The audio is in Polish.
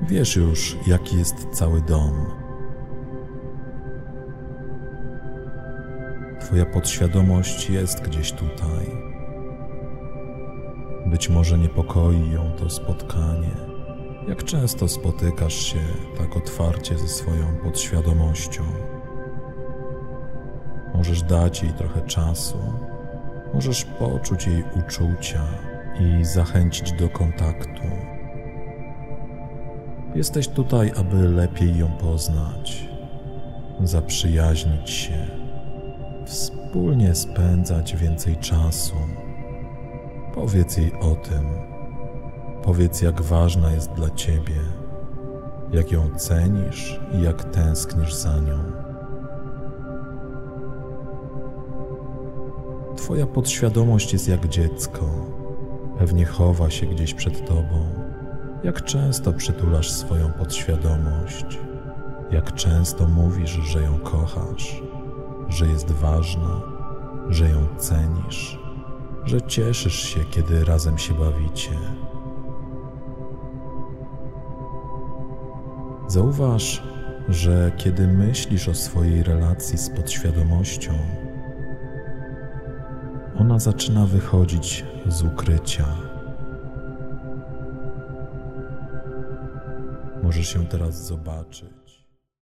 Wiesz już, jaki jest cały dom. Twoja podświadomość jest gdzieś tutaj. Być może niepokoi ją to spotkanie. Jak często spotykasz się tak otwarcie ze swoją podświadomością? Możesz dać jej trochę czasu, możesz poczuć jej uczucia i zachęcić do kontaktu. Jesteś tutaj, aby lepiej ją poznać, zaprzyjaźnić się, wspólnie spędzać więcej czasu. Powiedz jej o tym. Powiedz, jak ważna jest dla ciebie, jak ją cenisz i jak tęsknisz za nią. Twoja podświadomość jest jak dziecko. Pewnie chowa się gdzieś przed tobą. Jak często przytulasz swoją podświadomość? Jak często mówisz, że ją kochasz, że jest ważna, że ją cenisz, że cieszysz się, kiedy razem się bawicie? Zauważ, że kiedy myślisz o swojej relacji z podświadomością, ona zaczyna wychodzić z ukrycia. Możesz ją teraz zobaczyć.